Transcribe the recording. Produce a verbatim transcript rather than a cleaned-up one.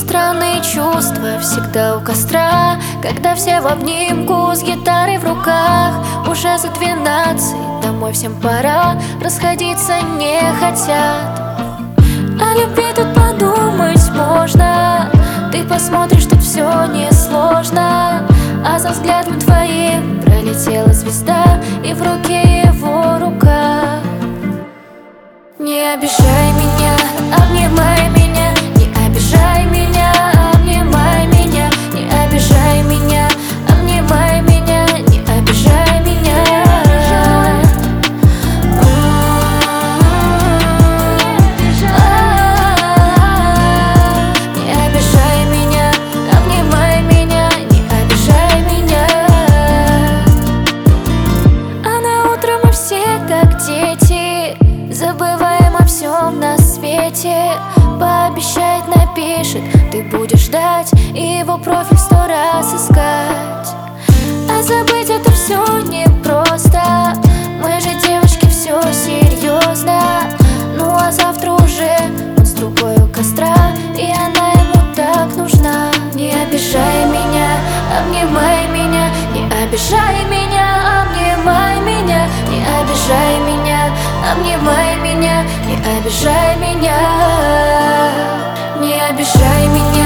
Странные чувства всегда у костра, когда все в обнимку с гитарой в руках. Уже за двенадцать, домой всем пора, расходиться не хотят. О любви тут подумать можно, ты посмотришь, тут все несложно. А за взглядом твоим пролетела звезда, и в руке его рука. Не обижай меня, обнимай меня, не обижай меня, обнимай меня, не обижай меня, обнимай меня, не обижай меня. Не обижай меня, обнимай меня, не обижай меня. А на утро мы все как дети, забываем о всем на свете. Пообещает, напишет, ты будешь ждать, и его профиль сто раз искать. А забыть это все непросто, мы же девочки, все серьезно. Ну а завтра уже он с другой у костра, и она ему так нужна. Не обижай меня, обнимай меня, не обижай меня, обнимай меня, не обижай меня, обнимай меня, не обижай меня, не обижай меня.